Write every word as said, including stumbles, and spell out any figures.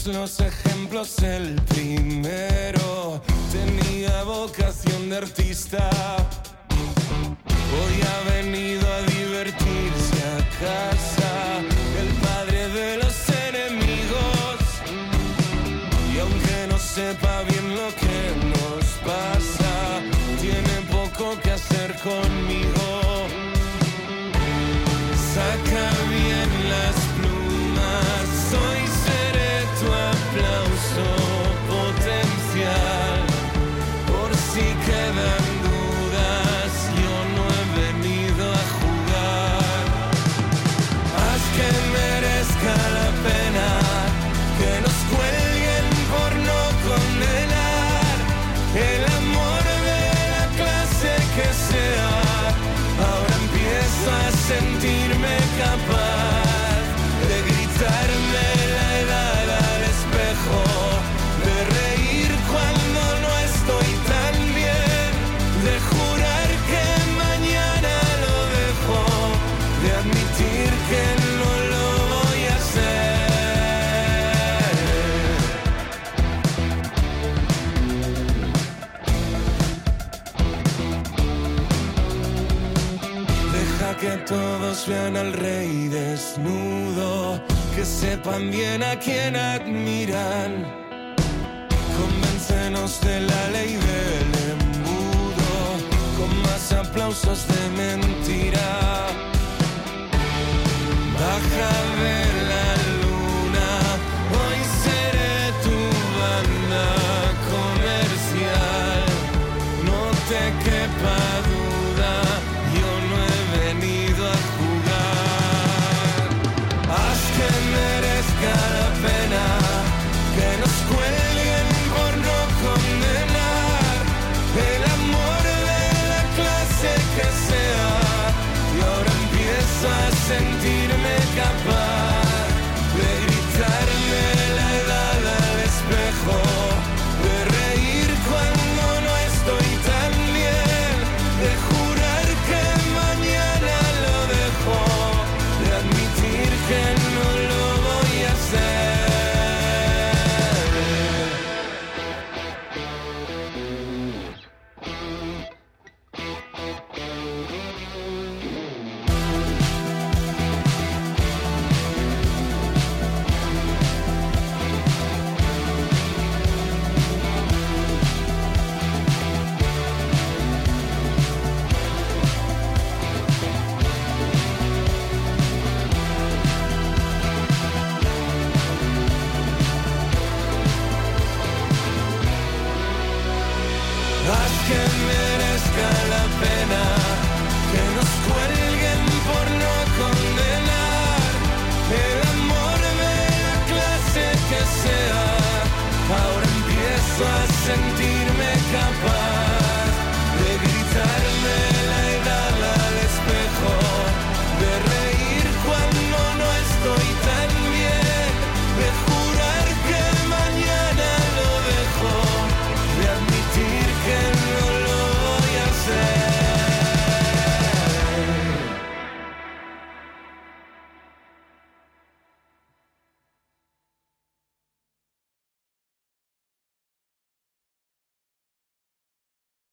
todos los ejemplos, el primero tenía vocación de artista. Hoy ha venido a divertirse a casa, el padre de los enemigos. Y aunque no sepa bien lo que nos pasa, tiene poco que hacer conmigo. Saca bien las plumas, hoy seré tu aplauso potencial. Por si quedan dudas, yo no he venido a jugar. Haz que merezca la pena que nos cuelguen por no condenar. El amor de la clase que sea, ahora empiezo a sentirme capaz de gritarme la edad al espejo, de reír cuando no estoy tan bien, de jurar que mañana lo dejo, de admitir que no lo voy a hacer. Deja que todos vean al rey desnudo, que sepan bien a quién admiran. Convéncenos de la ley del embudo, con más aplausos de mentira. Baja de la luna, hoy seré tu banda comercial. No te quepa duda, yo no he venido a jugar. Haz que merezca la pena que nos cuelguen por no condenar. El amor de la clase que sea, y ahora empiezo a sentirme capaz de gritarme la edad al espejo, de reír cuando no estoy tan bien, de jurar que mañana lo dejo, de admitir que no lo voy a hacer. Haz que merezca la pena que nos cuelguen por no condenar. El amor de la clase que sea, ahora empiezo a sentirme capaz